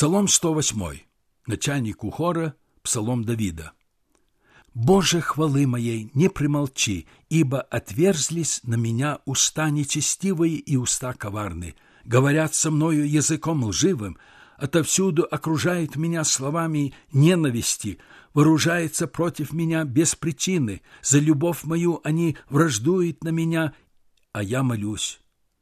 Псалом 108. Начальнику хора, псалом Давида. «Боже, хвалы моей, не примолчи, ибо отверзлись на меня уста нечестивые и уста коварные, говорят со мною языком лживым, отовсюду окружает меня словами ненависти, вооружается против меня без причины, за любовь мою они враждуют на меня, а я молюсь.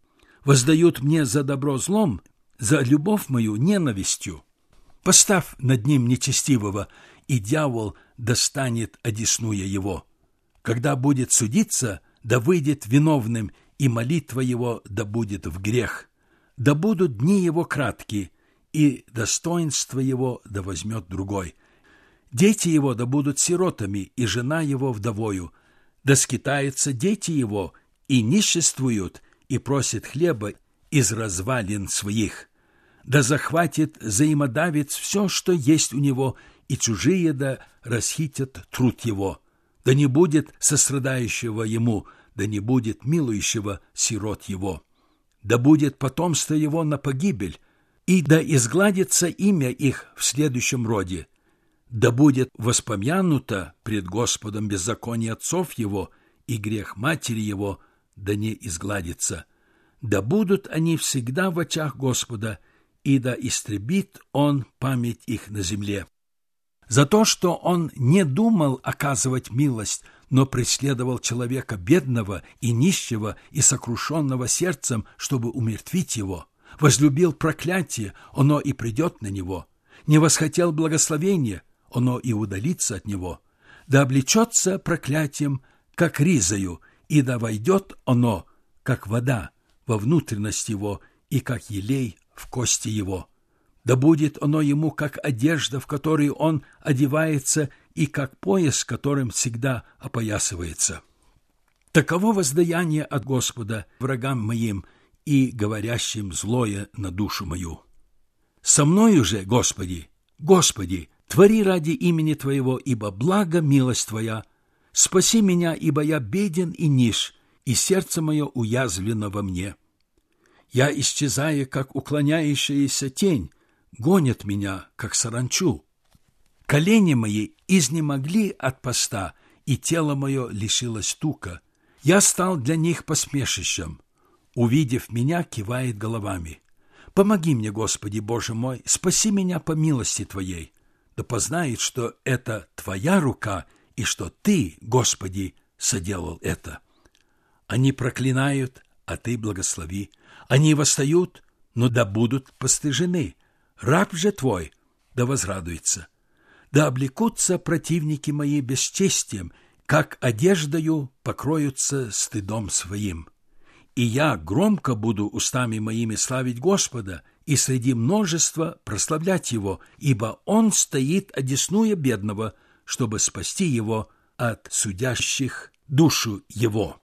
Воздают мне за добро злом, за любовь мою ненавистью. Поставь над ним нечестивого, и дьявол достанет, одесную его. Когда будет судиться, да выйдет виновным, и молитва его да будет в грех. Да будут дни его краткие, и достоинство его да возьмет другой. Дети его да будут сиротами, и жена его вдовою. Да скитаются дети его, и ниществуют, и просят хлеба из развалин своих. Да захватит взаимодавец все, что есть у него, и чужие да расхитят труд его. Да не будет сострадающего ему, да не будет милующего сирот его. Да будет потомство его на погибель, и да изгладится имя их в следующем роде. Да будет воспомянуто пред Господом беззаконие отцов его, и грех матери его да не изгладится. Да будут они всегда в очах Господа, и да истребит он память их на земле. За то, что он не думал оказывать милость, но преследовал человека бедного и нищего и сокрушенного сердцем, чтобы умертвить его, возлюбил проклятие, оно и придет на него, не восхотел благословения, оно и удалится от него, да облечется проклятием, как ризою, и да войдет оно, как вода, во внутренность его, и как елей в кости его. Да будет оно ему, как одежда, в которой он одевается, и как пояс, которым всегда опоясывается. Таково воздаяние от Господа врагам моим и говорящим злое на душу мою. Со мною же, Господи, Господи, твори ради имени Твоего, ибо благо милость Твоя. Спаси меня, ибо я беден и нищ, и сердце мое уязвлено во мне. Я исчезаю, как уклоняющаяся тень, гонят меня, как саранчу. Колени мои изнемогли от поста, и тело мое лишилось тука. Я стал для них посмешищем. Увидев меня, кивает головами. Помоги мне, Господи, Боже мой, спаси меня по милости Твоей. Да познает, что это Твоя рука, и что Ты, Господи, соделал это. Они проклинают, а Ты благослови. Они восстают, но да будут постыжены. Раб же Твой да возрадуется. Да облекутся противники мои бесчестием, как одеждою покроются стыдом своим. И я громко буду устами моими славить Господа, и среди множества прославлять Его, ибо Он стоит одесную бедного, чтобы спасти его от судящих душу его».